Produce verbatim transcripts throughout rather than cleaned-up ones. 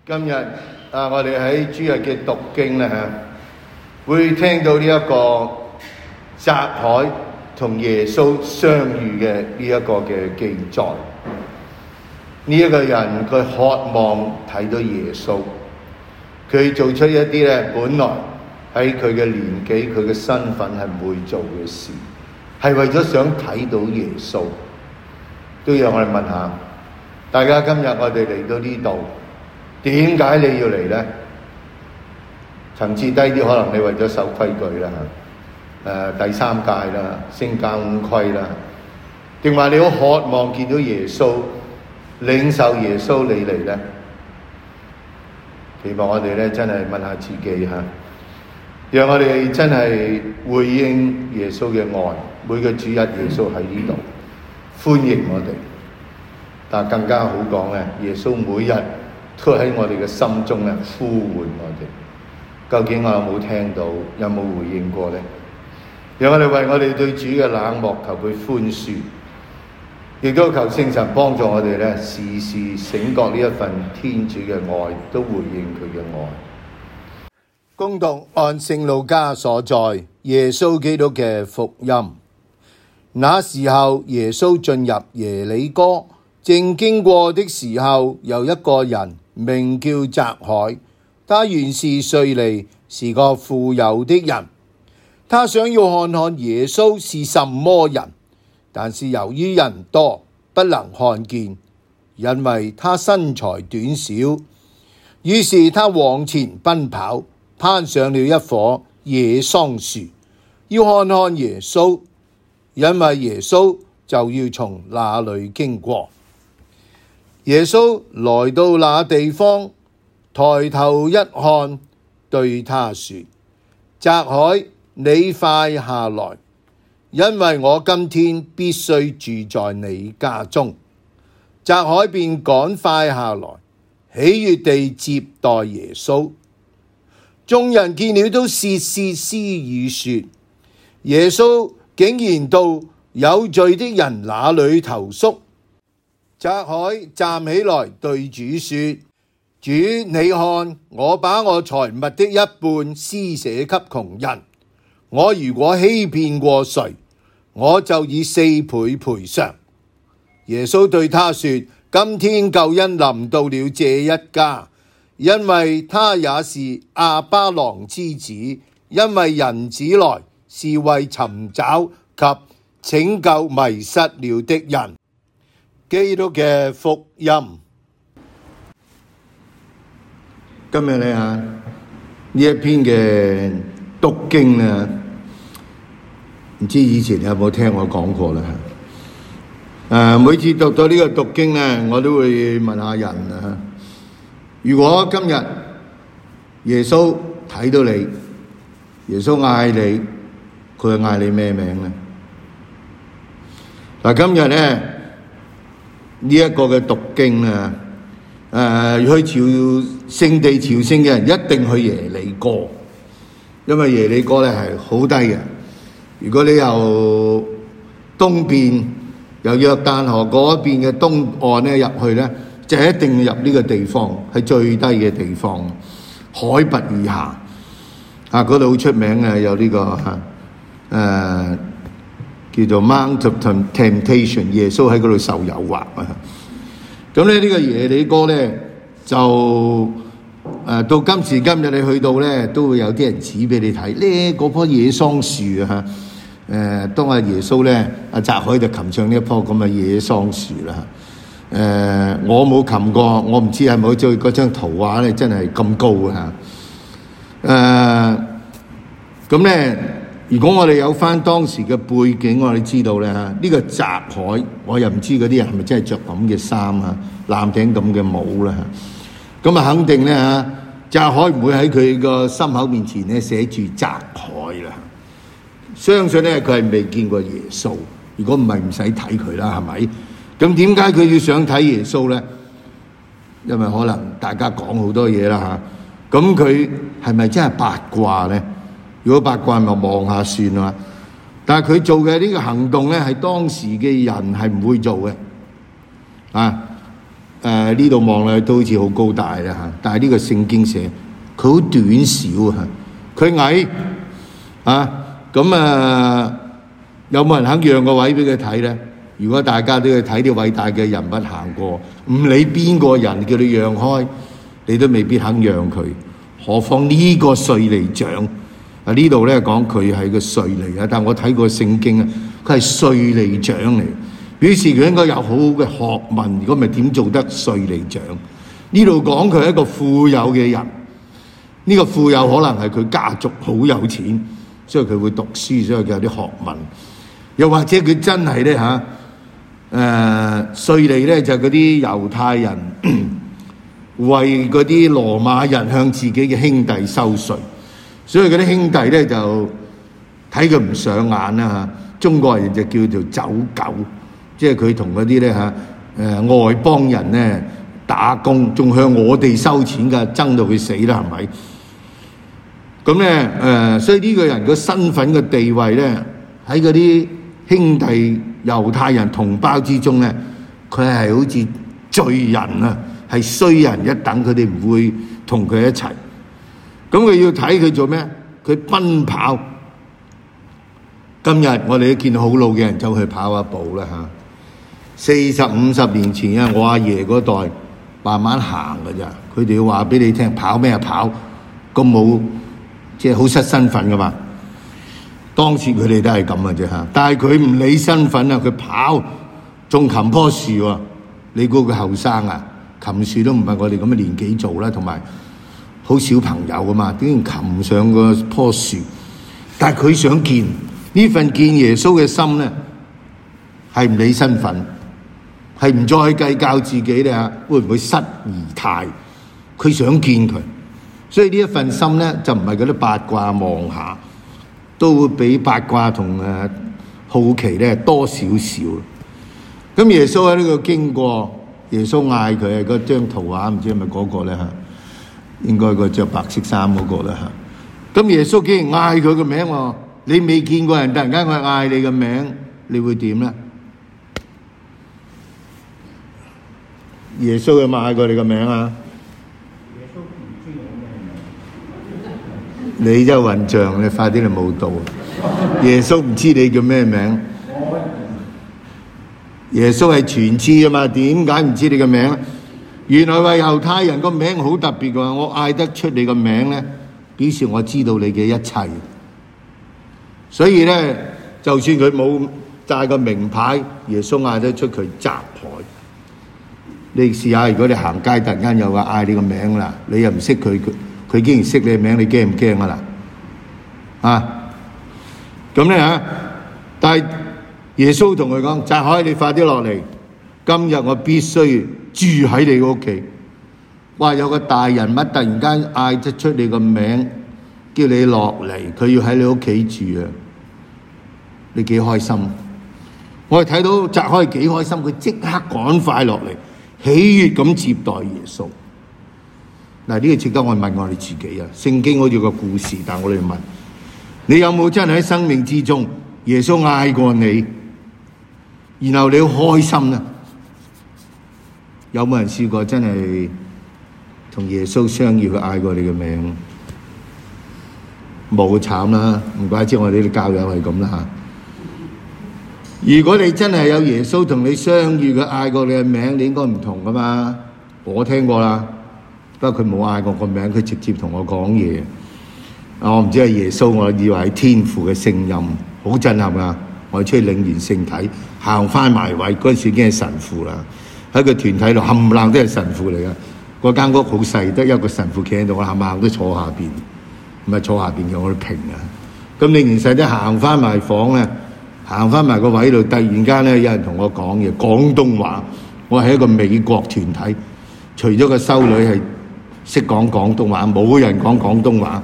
今日啊，我哋喺主日嘅讀經咧嚇，會聽到呢一個匝凱同耶穌相遇嘅呢一個嘅記載。呢一個人佢渴望睇到耶穌，佢做出一啲咧本來喺佢嘅年紀、佢嘅身份係唔會做嘅事，係為咗想睇到耶穌。都讓我哋問下大家，今日我哋嚟到呢度，點解你要嚟呢？層次低啲，可能你為咗守規矩啦，誒、呃、第三屆啦，升教五規啦，定話你好渴望見到耶穌，領受耶穌你嚟呢？希望我哋咧真係問下自己嚇，讓我哋真係回應耶穌嘅愛。每個主日耶穌喺呢度歡迎我哋，但更加好講咧，耶穌每日都喺我哋嘅心中咧呼喚我哋。究竟我有冇聽到？有冇回應過呢？讓我哋為我哋對主嘅冷漠求佢寬恕，亦都求聖神幫助我哋咧，時時醒覺呢一份天主嘅愛，都回應佢嘅愛。恭讀按聖路加所載耶穌基督嘅福音。那時候，耶穌進入耶里哥，正經過的時候，有一個人名叫匝凱，他原是稅吏，是個富有的人。他想要看看耶穌是什麼人，但是由於人多，不能看見，因為他身材短小。於是他往前奔跑，攀上了一棵野桑樹，要看看耶穌，因為耶穌就要從那裡經過。耶穌來到那地方，抬頭一看，對他說：匝凱，你快下來，因為我今天必須住在你家中。匝凱便趕快下來，喜悅地接待耶穌。眾人見了都竊竊私語說：耶穌竟然到有罪的人那裡投宿。匝凱站起來對主說：主，你看，我把我財物的一半施捨給窮人。我如果欺騙過誰，我就以四倍賠償。耶穌對他說：今天救恩臨到了這一家，因為他也是亞巴郎之子，因為人子來是為尋找及拯救迷失了的人。基督嘅福音。今日咧嚇呢一篇嘅讀經咧，唔知以前有冇聽我講過啦嚇。誒，每次讀到呢個讀經咧，我都會問下人啊。如果今日耶穌睇到你，耶穌嗌你，佢嗌你咩名咧？嗱，今日咧呢一個嘅讀經啊，誒，去朝聖地朝聖嘅人一定去耶里哥，因為耶里哥咧係好低嘅。如果你由東邊由約旦河嗰邊嘅東岸咧入去咧，就一定要入呢個地方，係最低嘅地方，海拔以下。啊，嗰度好出名嘅有呢、這個嚇誒、啊、叫做 Mount of Temptation， 耶穌喺嗰度受誘惑啊。咁咧呢個耶里哥咧就誒、啊、到今時今日你去到咧，都會有啲人指俾你睇咧嗰棵野桑樹啊。誒、啊，當阿耶穌咧阿匝凱就擒上呢一棵咁嘅野桑樹啦。誒、呃，我冇擒過，我唔知係咪好似嗰張圖畫咧，真係咁高啊！誒、呃，咁咧，如果我哋有翻當時嘅背景，我哋知道咧嚇，呢、這個匝凱，我又唔知嗰啲人係咪真係着咁嘅衫啊，藍頂咁嘅帽啦嚇。咁啊，肯定咧嚇，匝凱唔會喺佢個心口面前咧寫住匝凱啦。相信咧佢係未見過耶穌，如果唔係唔使睇佢啦，係咪？咁點解佢要想睇耶穌呢？因為可能大家講好多嘢啦嚇，咁佢係咪真係八卦呢？如果八卦咪望下算啦。但係佢做嘅呢個行動呢，係當時嘅人係唔會做嘅啊。誒、 誒呢度望落去都好似好高大啦嚇，但係呢個聖經寫佢好短小啊，佢矮啊，咁啊有冇人肯讓個位俾佢睇咧？如果大家都要睇啲偉大嘅人物行過，唔理邊個人叫你讓開，你都未必肯讓佢，何況呢個稅吏長啊？呢度咧講佢係個稅吏啊，但我睇過聖經啊，佢係稅吏長嚟，表示佢應該有好好嘅學問，如果唔係點做得稅吏長？呢度講佢係一個富有嘅人，呢個富有可能係佢家族好有錢，所以佢會讀書，所以佢有啲學問，又或者佢真係咧嚇。誒稅吏咧就係嗰啲猶太人為嗰啲羅馬人向自己嘅兄弟收稅，所以嗰啲兄弟咧就睇佢唔上眼啦嚇。中國人就叫做走狗，即係佢同嗰啲咧嚇誒外邦人咧打工，仲向我哋收錢㗎，爭到佢死啦，係咪？咁咧誒，所以呢個人個身份嘅地位咧喺嗰啲兄弟猶太人同胞之中咧，佢係好似罪人啊，係衰人一等，佢哋唔會同佢一齊。咁佢要睇佢做咩？佢奔跑。今日我哋都見到好老嘅人走去跑下步啦嚇。四十五十年前啊，我阿爺嗰代慢慢行㗎咋，佢哋要話俾你聽跑咩啊跑，咁冇即係好失身份㗎嘛。當時佢哋都係咁嘅啫嚇，但係佢唔理身份啊，佢跑種琴棵樹喎。你估佢後生啊？琴樹都唔係我哋咁嘅年紀做啦，同埋好小朋友噶嘛，竟然擒上個棵樹。但係佢想見呢份見耶穌嘅心咧，係唔理身份，係唔再計較自己咧嚇會唔會失儀態。佢想見佢，所以呢一份心咧就唔係嗰啲八卦望下。都會比八卦同誒好奇咧多少少。咁耶穌喺呢個經過，耶穌嗌佢係嗰張圖畫，唔知係咪嗰個咧嚇？應該個着白色衫嗰個啦嚇。咁耶穌竟然嗌佢個名喎，你未見過人突然間佢嗌你個名，你會點咧？耶穌有冇嗌過你個名啊？你真係混帳，你快啲嚟報道。耶穌唔知你叫咩名？耶穌係全知啊嘛，點解唔知你個名？原來話猶太人個名好特別㗎，我嗌得出你個名咧，表示我知道你嘅一切。所以咧，就算佢冇帶個名牌，耶穌嗌得出佢閘牌。你試下，如果你行街突然間有個嗌你個名啦，你又唔識佢，佢佢竟然識你嘅名，你驚唔驚啊嗱？啊，咁咧嚇，但係耶穌同佢講：匝凱，你快啲落嚟，今日我必須住喺你屋企。哇！有個大人物突然間嗌得出你個名，叫你落嚟，佢要喺你屋企住啊！你幾開心？我哋睇到匝凱幾開心，佢即刻趕快落嚟，喜悅咁接待耶穌。嗱，呢個值得我問我哋自己啊！聖經好似個故事，但我哋問你有冇真係喺生命之中，耶穌嗌過你，然後你好開心啊？有冇人試過真係同耶穌相遇，佢嗌過你嘅名？冇，慘啦！唔怪之我哋啲教友係咁啦嚇。如果你真係有耶穌同你相遇，佢嗌過你嘅名，你應該唔同噶嘛？我聽過啦。不過佢冇嗌過個名，佢直接同我講嘢。我唔知係耶穌，我以為係天父嘅聲音，好震撼啊！我出去領完聖體，行翻埋位，嗰陣時已經係神父啦。喺個團體度冚唪唥都係神父嚟噶。嗰間屋好細，得一個神父企喺度，我冚唪唥都坐下邊，唔係坐下邊嘅，我哋平啊。咁領完聖體行翻埋房咧，行翻埋個位度，突然間咧有人同我講嘢，廣東話。我係一個美國團體，除咗個修女係識講廣東話，冇人講廣東話，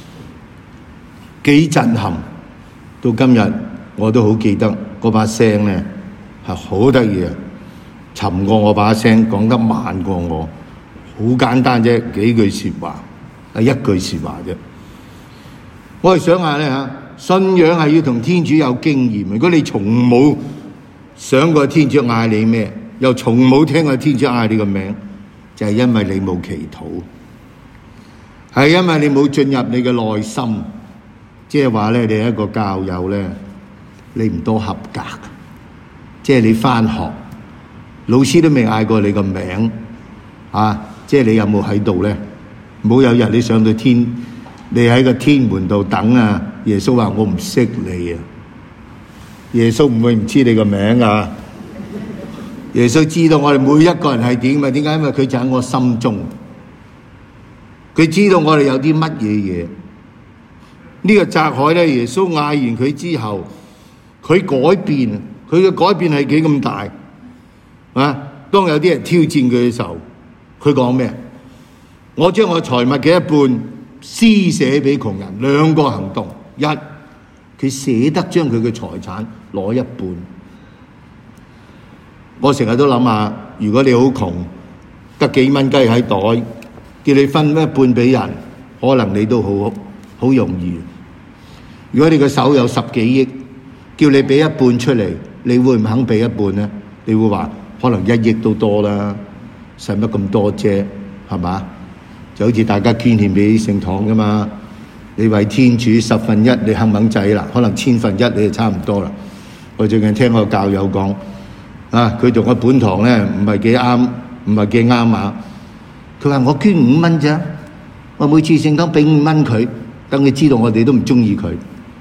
幾震撼！到今日我都好記得嗰把聲咧係好得意啊，沉過我把聲，講得慢過我，好簡單啫，幾句説話，係一句説話啫。我係想下咧嚇，信仰係要同天主有經驗。如果你從冇想過天主嗌你咩， 又從冇聽過天主嗌你個名，就係因為你冇祈禱，係因為你冇進入你嘅內心。即係話咧，你係一個教友咧，你唔多合格。即係你返學，老師都未嗌過你個名啊！即係你有冇喺度咧？冇有日你上到天，你喺個天門度等啊！耶穌話：我唔識你啊！耶穌唔會唔知你個名啊！耶穌知道我哋每一個人係點啊？點解？因為佢就喺我心中，佢知道我哋有啲乜嘢嘢。呢個匝凱咧，耶穌嗌完佢之後，佢改變，佢嘅改變係幾咁大啊！當有啲人挑戰佢嘅時候，佢講咩？我將我財物嘅一半施捨俾窮人。兩個行動，一，佢捨得將佢嘅財產攞一半。我成日都諗下，如果你好窮，得幾蚊雞喺袋，叫你分一半俾人，可能你都好好容易。如果你個手有十幾億，叫你俾一半出嚟，你會唔肯俾一半呢？你會話可能一億都多啦，使乜咁多啫？係嘛？就好似大家捐獻俾聖堂噶嘛，你為天主十分一，你肯唔肯仔啦？可能千分一你就差唔多啦。我最近聽個教友講啊，佢同我本堂咧唔係幾啱，唔係幾啱啊。佢話我捐五蚊啫，我每次聖堂俾五蚊佢，等佢知道我哋都唔中意佢。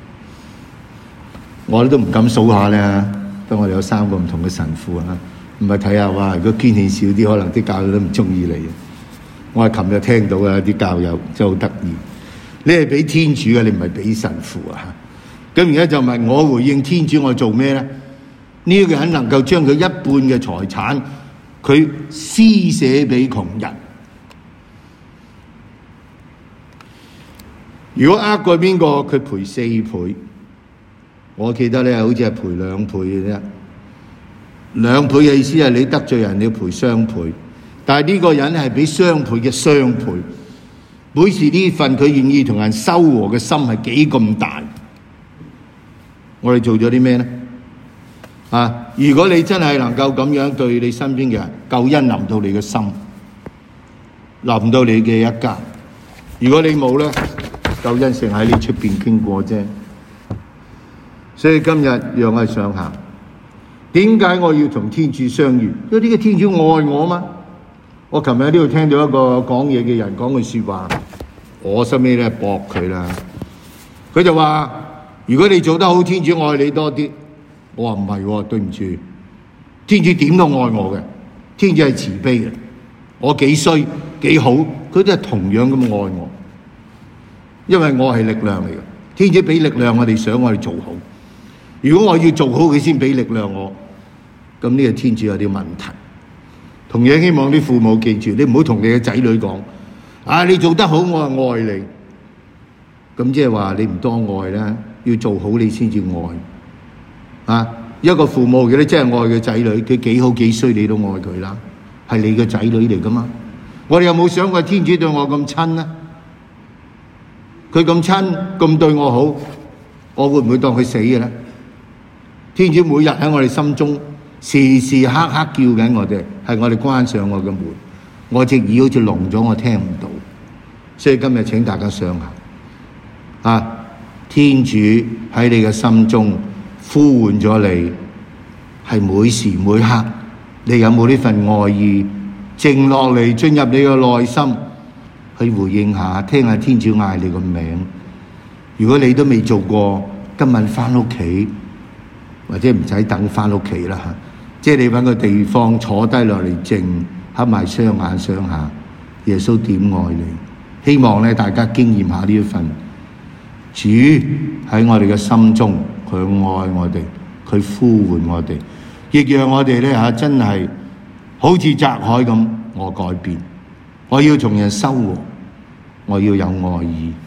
我都唔敢數下咧，當我哋有三個唔同嘅神父啊，唔係睇下話，如果捐獻少啲，可能啲教友都唔中意你。我係琴日聽到嘅啲教友真係好得意，你係俾天主嘅，你唔係俾神父啊。咁而家就問我回應天主，我做咩咧？呢、這個人能夠將佢一半嘅財產，佢施捨俾窮人。如果呃過邊個，佢賠四倍。我記得咧，好似係賠兩倍嘅啫。兩倍嘅意思係你得罪人，你要賠雙倍。但係呢個人係俾雙倍嘅雙倍。每時呢份佢願意同人修和嘅心係幾咁大。我哋做咗啲咩咧？啊！如果你真係能夠咁樣對你身邊嘅人，救恩臨到你嘅心，臨到你嘅一家。如果你冇咧，救恩成喺你出邊經過啫。所以今日讓我哋想下，點解我要同天主相遇？因為呢個天主愛我嘛。我琴日喺呢度聽到一個講嘢嘅人講句說話，我收尾咧駁佢啦。佢就話：如果你做得好，天主愛你多啲。我話唔係喎，對唔住，天主點都愛我嘅，天主係慈悲嘅。我幾衰幾好，佢都係同樣咁愛我，因為我係力量嚟嘅。天主俾力量我哋，想我哋做好。如果我要做好，佢先俾力量我，咁呢個天主有啲問題。同樣希望啲父母記住，你唔好同你嘅仔女講：啊，你做得好，我係愛你。咁即係話你唔多愛啦，要做好你先至愛。啊！一個父母嘅咧，真係愛嘅仔女，佢幾好幾衰，你都愛佢啦，係你嘅仔女嚟噶嘛？我哋有冇想過天主對我咁親呢？佢咁親咁對我好，我會唔會當佢死嘅咧？天主每日喺我哋心中時時刻刻叫緊我哋，係我哋關上我嘅門，我隻耳好似聾咗，我聽唔到。所以今日請大家想下，啊！天主喺你嘅心中呼喚咗你，係每時每刻，你有冇呢份愛意靜落嚟進入你嘅內心去回應下，聽下天主嗌你個名。如果你都未做過，今晚翻屋企或者唔使等翻屋企啦，即係你揾個地方坐低落嚟靜，合埋雙眼想下耶穌點愛你。希望咧大家經驗下呢一份主喺我哋嘅心中。佢愛我哋，佢呼喚我哋，亦讓我哋咧吓真係好似匝凱咁，我改變，我要同人修和，我要有愛意。